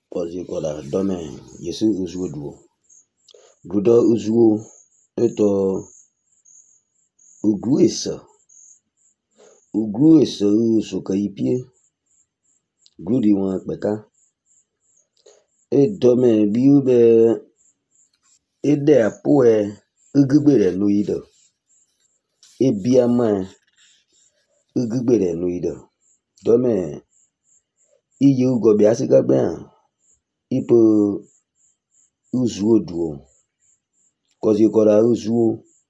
Kozi kola dome yesu uzuo duo. Gudo uzuo eto uguesa. Uguesa usuka ipie. Gudi wan peka. E dome biube ede apoe ugbere nuido. E biama ugbere nuido. Dome iye ugo biasika ben ipo uzuo duo. Kozi kola uzuo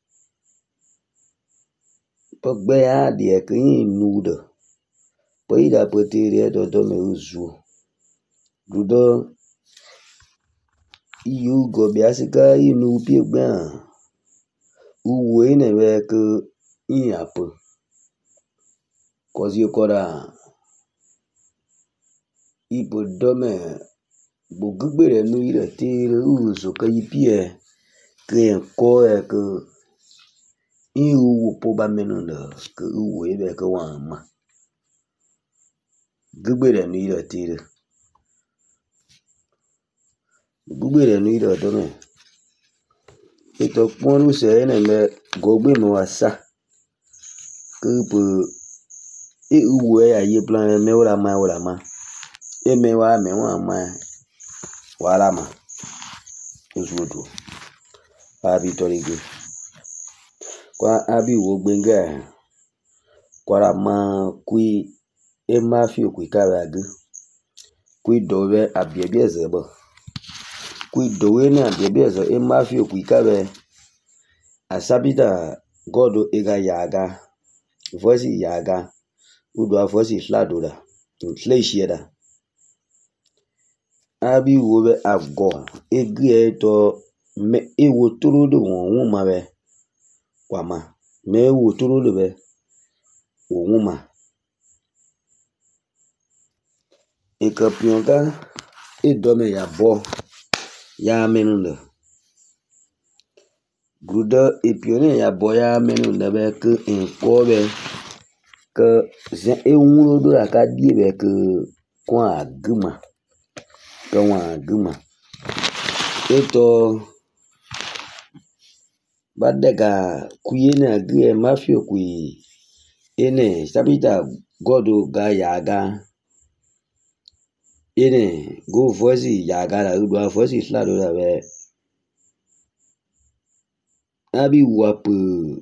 pogbe adie kin nudo. Po ida potere do dome uzuo. Gudo iye ugo biasika inu pie ben uwe nebe ke inyapo. Kozi kola ipo dome bugbere nuire tere uzo ka ipie ke koe ke iwu poba menunda ke uwe be ke wama. Gbere nuire tere. Gbere nuire dome. Ito ponu se ene me gogbe no asa. Ke po uwe ya ye plan me ora ma. E me wa wala ma. Uzuo. Abi torige. Kwa abi wo gbenga. Kwara ma kui e ma fi okui karagu. Kui dowe abiebie zebo. Kui dowe ne abiebie zo e ma fi okui kare. Asabita godo ega yaga. Voici yaga. Udwa voici fladora. Fleishieda. Abi wobe ago. Ege to me e wotoro do won be. Kwama. Me wotoro do be. Wuma. E kapionka e dome ya bo. Ya menunda. Gudo e pione ya bo ya menunda be ke enkobe. Ke zen e wuno do la ka die be ke kwa aguma. Ke wan aguma. Eto badega kuyene agie mafio kui ene sabita godo ga yaga. Ene go voici yaga la udwa voici slado la be. Abi wapu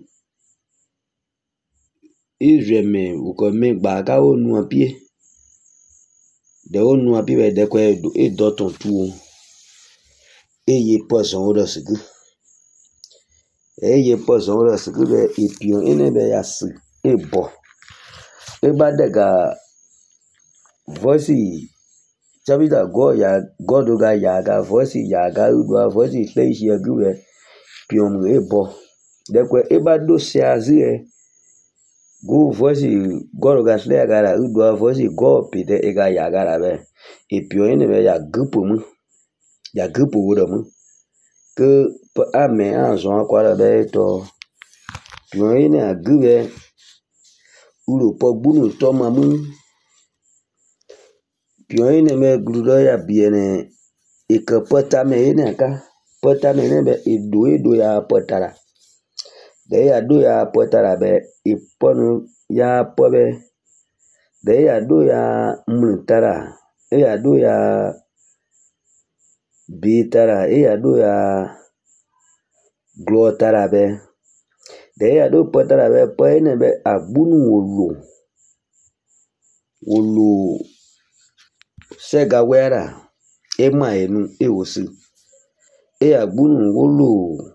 Izreme ukome baga onu apie. De onu apie be de kwe e doton tuo. Eye poson ora sigu. Eye poson ora sigu be ipion ene be yasi e bo. E badega voici chabita go ya godo ga yaga voici yaga udwa voici fleish ya gube pion e bo. De kwe e bado se azie go voici godo ga slea gara udwa voici go pide e ga yaga la be. E pion ene be ya gupo mu. Ya gupo wodo mu. Que ame anzon akwara be to pion ene agube ulo pogbunu to mamu. Pion ene me gludo ya biene e ke potame ene ka potame ene be edo ya potara. De ya do ya potara be e ponu ya pobe. De ya do ya mlutara. E ya do ya bitara. E ya do ya glotara be. De ya do potara be po ene be agbunu wolo. Wolo sega wera. Ema enu e osi. E agbunu wolo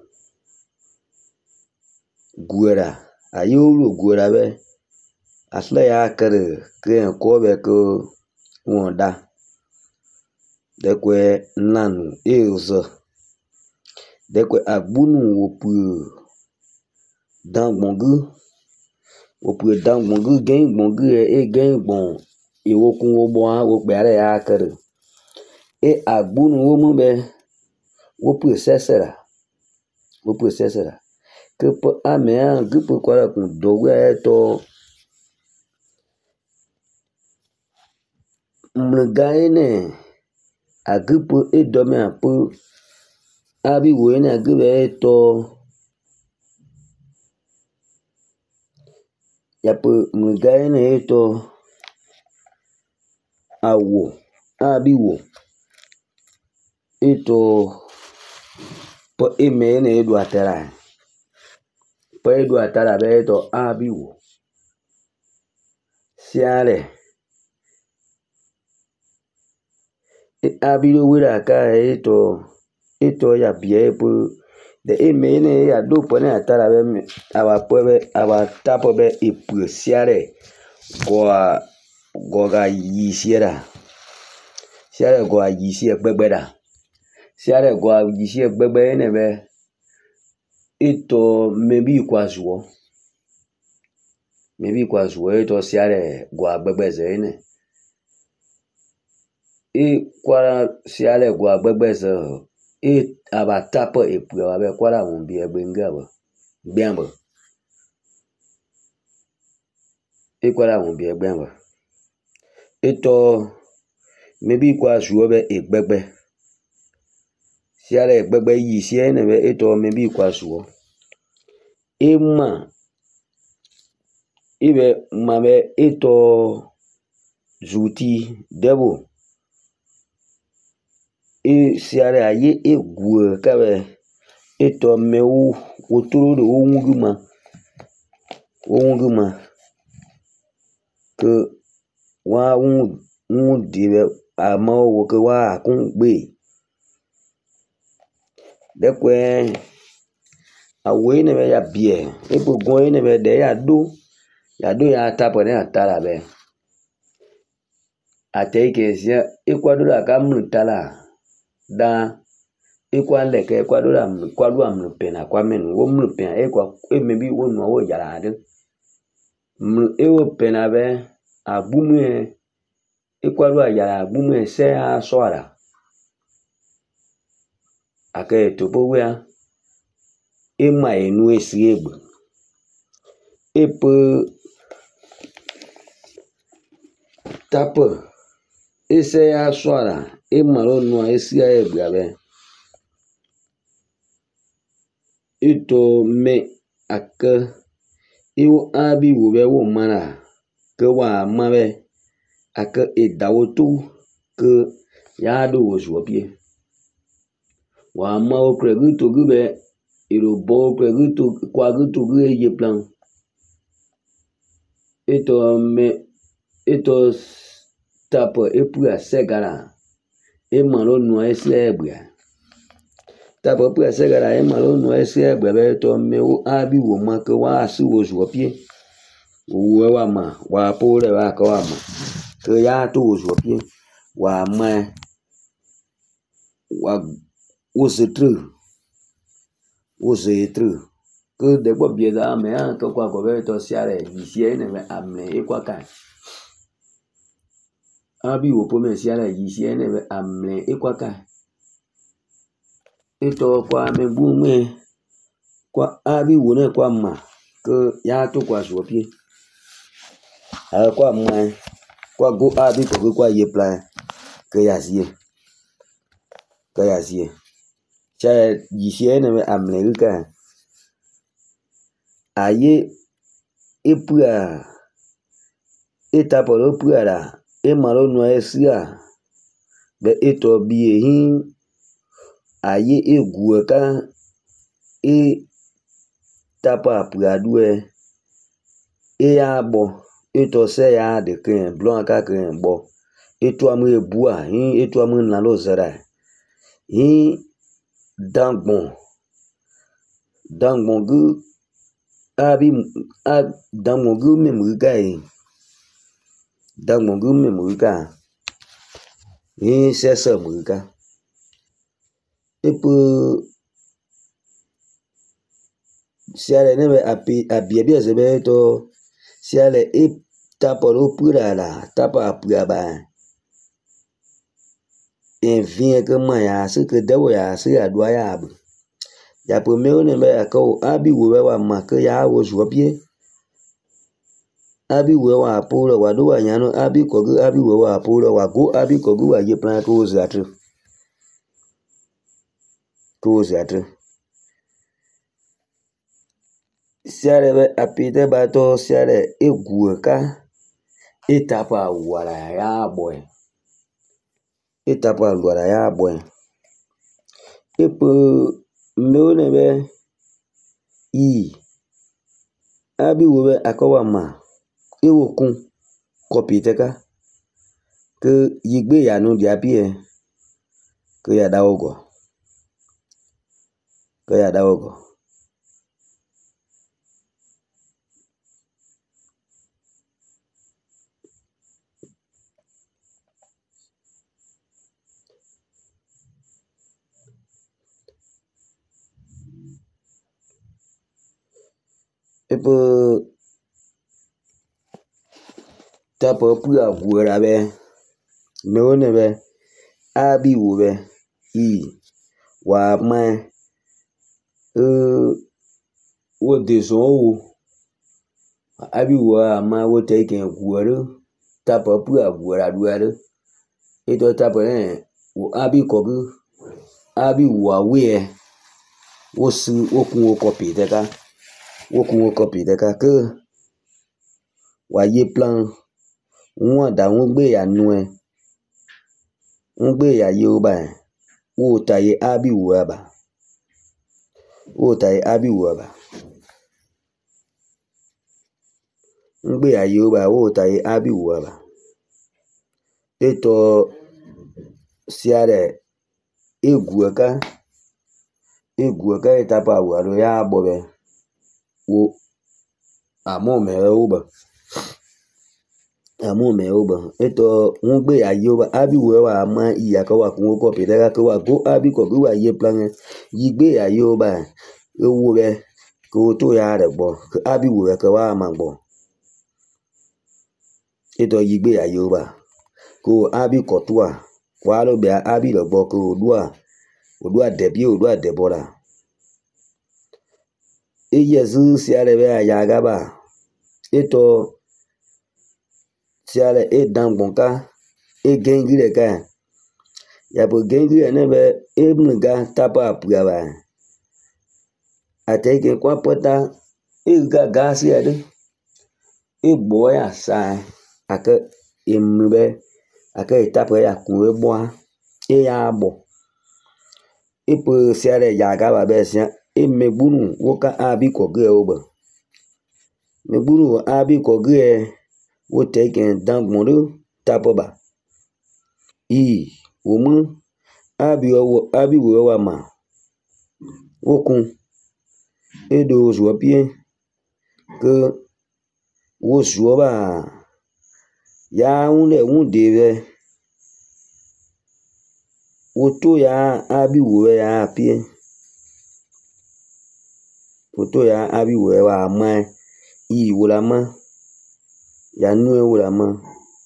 guera. Aye wolo guera be. Asle ya kere kren kobe ko wonda. Dekwe nanu e ozo. Dekwe agbunu wopu dangbongu. Wopu dangbongu gen gbongu e gen gbon. E wokun wobon wokpe are ya kere. E agbunu womu be. Wopu sesera. Wopu sesera. Que po ame an gupu kwara kun dowe to mgaine Agrippe et dormait un peu. Abi wene agrippe to. Yape mgaine eto. Awo. Abi wo. Eto. Po emene edu atera. Po edu atera be eto abi wo. Siare. Abi do wira ka eto ya bie po de emene ya do pone atara be aba tapo be epu siare goga yisiera siare goa yisi egbegbe siare goa yisi egbegbe ene be eto mebi kwa zuo eto siare goa gbegbe ze ene kwara siale gwa gbegbeze aba tapo epu abe kwara wumbi egbengabo biambo kwara wumbi egbembo eto mebi kwa zuobe egbegbe siale egbegbe yi siene be eto mebi kwa zuo ema ibe mabe eto zuti debo siare aye egwe kabe eto mewu otoro de owunguma ke wa wu dibe ama wo ke wa akun gbe dekwe awe ne be ya bie ebugun ne be de ya do ya tapo ne atara be ateke sia ekwado la kamutala da ekwa leke ekwado la kwado amnu pena kwa menu wo mnu pena emebi wo no wo yara ade mnu ewo pena be agbumu ekwado ayara agbumu se asoara ake topo wea ema enu esiegbe epe tapo ese asoara emaro no esia egbe eto me ake iwo abi wo be wo mara ke wa mabe ake edawotu ke ya do wo zuopie wa ma o kreguto gube irobo kreguto kwa guto gue ye plan eto tapo epu asegara emaro no esia egbe tapo epu asegara emaro no esia egbe be to me wo abi wo ma ke wa asi wo zuopie wo wa ma wa pole wa ka wa ma ke ya to wo zuopie wa ma wa wo se tru ke de gbo bie da me an ke kwa go be to siare yisie ne me amle ekwa kan abi wo po me siare yisie ne me amle ekwa kan eto kwa me bu me kwa abi wo ne kwa ma ke ya to kwa zuopie kwa ma kwa go abi ko kwa ye plan ke ya sie cha yisie ne me amle kan aye epua etaporo puara emaro no esia be eto biehin aye egueka tapa puadue abo eto se ya de ken blon aka ken bo eto amu ebua hin eto amu na lo zera hin dangbon gu abi dangbon gu memuga hin sese muga epo siale ne be abie se be to siale taporo pura la tapa pura ba en vient que maya se que dewo ya se adwa ya bu ya po me ne be ka abi wo wa ma ke ya wo zuopie abi wo wa polo wa do wa nyano abi ko gu abi wo wa polo wa go abi ko gu wa ye plan ko zatru ke wo zatre siare be apite bato siare egueka etapa wala ya boy etapa wala ya boy epe meone be I abi wo be akowa ma ewokun kopiteka ke yigbe ya nu dia pie ke ya dawogo epe tapo pu agura be meone be abi wo be I wa ma wo deso wo abi wo ma wo take guere tapo pu agura duare eto tapo wo abi kogu abi wo awe wo su okun wo copy teka ke wa ye plan won da won gbe ya nu won gbe ya ye o ba wo ta ye abi wo aba ngbe ya ye o ba wo ta ye abi wo aba eto siare egueka etapa wo alo ya bobe wo amo me oba eto ngbe ya ye o ba abi wo wa ma iya ka wa kun ko pe ka wa go abi ko wa ye plan yigbe ya ye o ba ewo be ko to ya re gbo abi wo ka wa ma gbo eto yigbe ya ye o ba ko abi ko to wa lo be abi lo gbo ko odua debora eyezu siare be ya gaba eto siare edangbonka egengire ka ya bo gengire ne be emga tapa apugaba ateke kwa pota egaga siare egbo ya sa ake embe ake tapa ya kun egbo ya agbo epo siare ya gaba be sia emegbunu woka abi koge oba megbunu abi koge wo take dangbonu tapoba I womu abi wo wa ma wokun edo zuopie ke wo zuoba ya unle unde be wo to ya abi wo ya pie foto ya abi wo wa ma I wo la ma ya nu wo la ma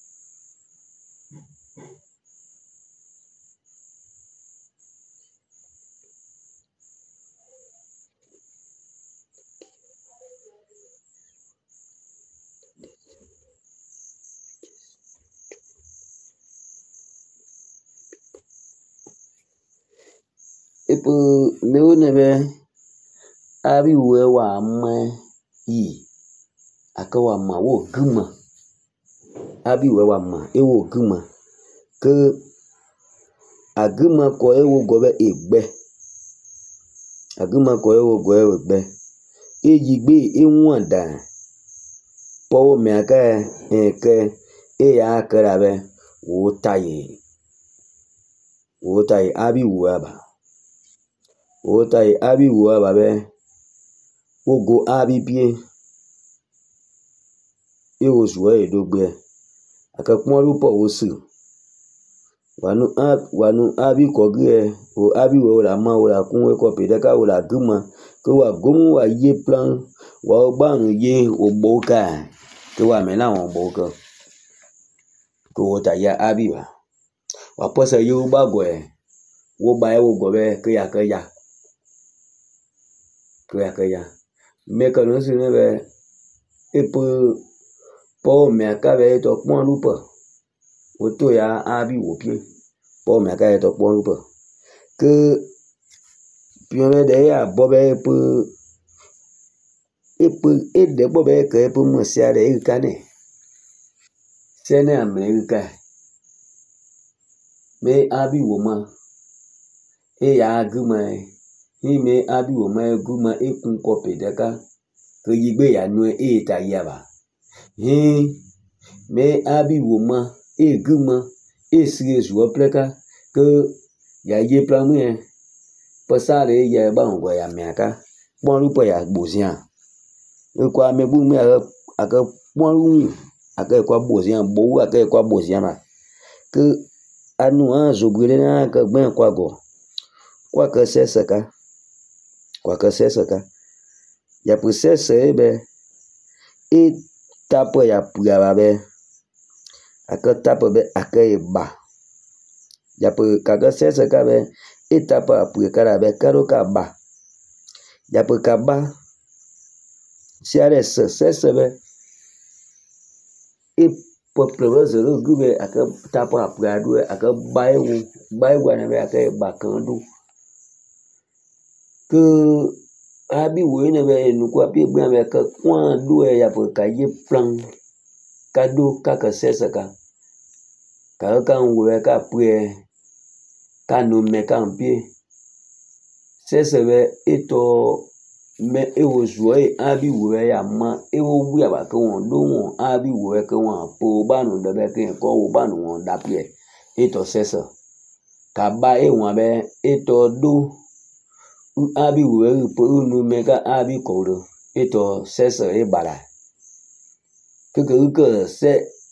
epo meone be abi wo wa ma I aka wa ma wo guma abi wo wa ma ewo guma ke aguma ko ewo go be egbe aguma ko ewo go egbe eyigbe enwanda powo me aka ke e ya kara be wo taye abi wo aba be ogo abi pie ewo zuwe edogbe akapon rupo wosu wanu abi kogie o abi wo la ma wo la kun we ko pe de ka wo la guma ke wa gomu wa ye plan wa gbanu ye ogboka ke wa me la won gboka ko ta ya abi ba wa posa yo ba go wo ba e wo go be ke ya me ka no si ne be epo po me aka be to pon lupo o to ya abi wo pie po me aka to pon lupo ke pion de ya bobe e de bobe ke pe mo sia de ikane sene amerika me abi woma e ya guma hi me abi woma guma e kun kope deka ke yigbe ya nu e ta yaba hi me abi woma e guma e sie zuo pleka ke ya ye plamu e pasare ya ba ngo ya miaka bon lu po ya gbozia e kwa me bu me aka bon lu aka kwa gbozia bo aka kwa gbozia na ke anu a zogure na ka gben kwa go kwa ka sesaka ya process ebe e tapo ya pugaba be aka tapo be aka ba ya pe ka sesaka be e tapo apukara be karo ka ba ya pe ka ba si are sese be e poplo zero gube aka tapo apugadu aka baiwa na be aka ba kan do ke abi wo ne be nuku abi gbe be ka kwa do ya pe ka ye plan ka do ka sesaka ka wo ka pue ka no me ka mpie sesebe eto me ewo zuo abi wo ya ma ewo bu ya ba ka won do won abi wo ka won po ba no de be ke ko wo ba no won da pie eto sesa ka ba e won be eto do abi wo po no me ka abi ko do eto sesa e bala ke se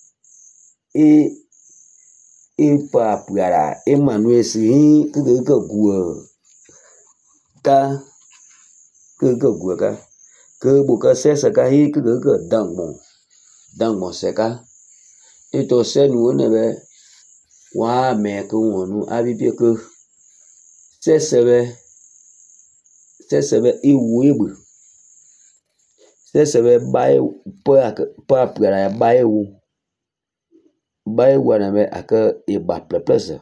e pa puara Emmanuel si ke guo ka ke bu ka sesa ka hi ke dangmo se ka eto se nu ne be wa me ke wonu abi pe ke sesebe iwu egbe sesebe bai pa puara bai wu bai wana me aka iba pleplese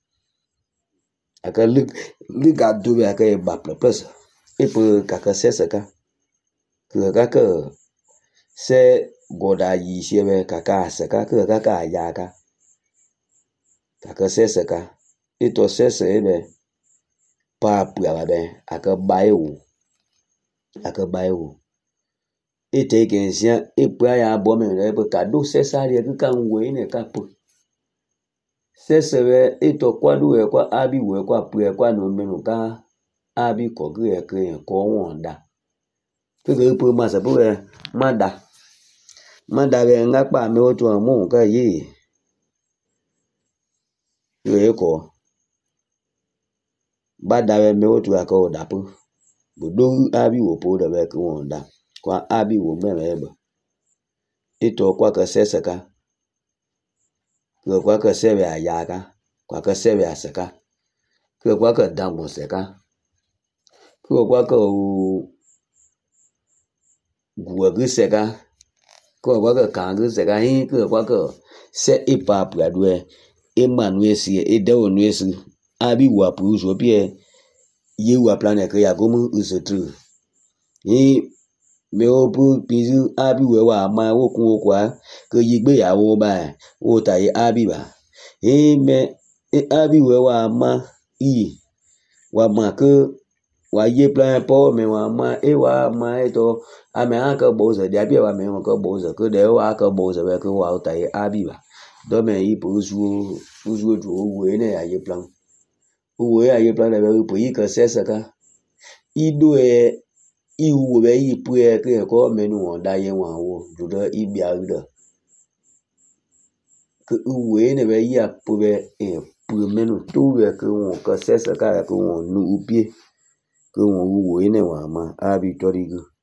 aka liga dobe aka iba pleplese ipo kaka sesaka ke se goda yi shebe kaka saka ke kaka yaka kaka sesaka ito sese ebe pa puara be aka baiwu ite kensia ipua ya bo me be ka do sesari ke kan we ne ka pu sesebe ito kwadu e kwa abi we kwa pu e kwa no menu ka abi ko gre ke ko won da ke pu ma se pu e mada be nga pa me otu mu ka yi ye ko bada be me otu aka o da pu budo abi wo po da be ke won da kwa abi wo me ebe ito kwa ka sesaka kwa ka sebe ayaka kwa ka sebe asaka kwa ka dango seka kwa ka gugu seka kwa ka kangu seka hi kwa ka se ipa pradwe Emmanuel si edewo nuesu abi wa pu so pie ye wa planet ya gomu usotru hi me obu bizu abi we wa ma wokun okwa ke yigbe yawo ba wo ta ye abi ba me abi we wa ma i wa ma ke wa ye plan po me wa ma wa ma eto ame aka boza dia bi wa me ko boza ke de wa aka boza be ke wa ta ye abi ba do me i po uzu du we ne ya ye plan uwe ya ye plan be po yi ka sesa ka ido iwu be yi pu e ke ko menu won da ye wan wo do ibi aruda ke uwe ne be yi apu be pu menu to be ke won ka sesa ka ke won nu upie ke won uwe ne wa ma abi torigo